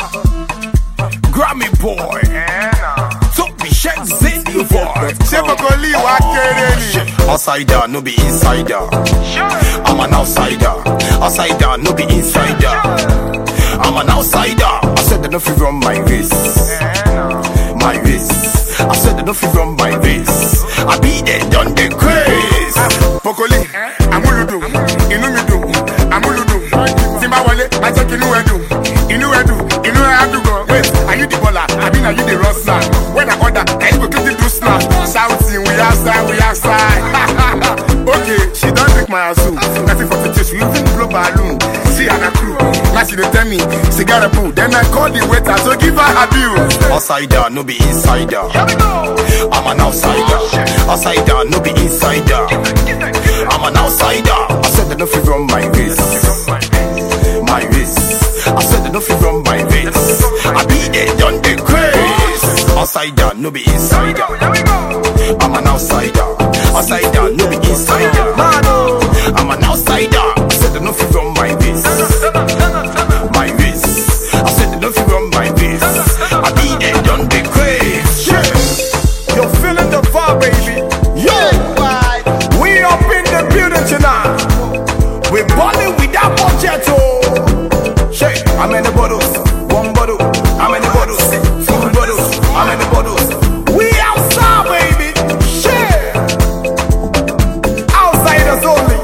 Grammy boy. Top me check zit the boy. Say Bokoli wa kere ni. Outsider, no be insider. I'm an outsider. Outsider, no be insider. I'm an outsider. I said that no fit run my race. My race. I said that no fit run my race. I be there done the craze. Bokoli, amuludu, inu mi du, amuludu. Timba wale, ma check inu edu, inu edu go. Wait, are you the baller? I mean, are you the rustler? When I order, I you go quickly do snap. Shouting, we outside. Okay, she don't drink my azul. Nothing for the taste, we even blow balloon. She and her crew, now she dey tell me, cigar poo. Then I call the waiter, so give her a bill. Outsider, no be insider. I'm an outsider. Outsider, no be insider. I'm an outsider. I said that no fit run my race. My race. I said that no fit run my race. I be there done the craze. Outsider, no be insider. I'm an outsider. Outsider, no be insider. I'm an outsider. I said that no fit run my race. My race. I said that no fit run my race. I be there done the craze. Yeah. You're feeling the vibe, baby. Yeah. We up in the building tonight. We balling with that budget, oh. Shake. I'm in the bottles, one bottle. I'm in the bottles, two bottles. I'm in the bottles. We outside, baby. Shit. Outsiders only.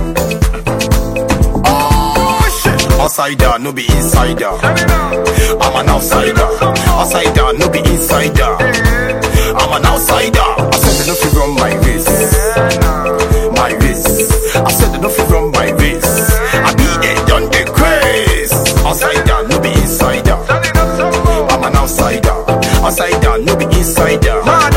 Oh shit. Outsider, no be insider. I'm an outsider. Outsider, no be insider. I'm an outsider. I said that no fit run my race. My race. I said that no fit run my race. I be there done the craze. Outsider, no be insider. I'm an outsider. Outsider, no be insider.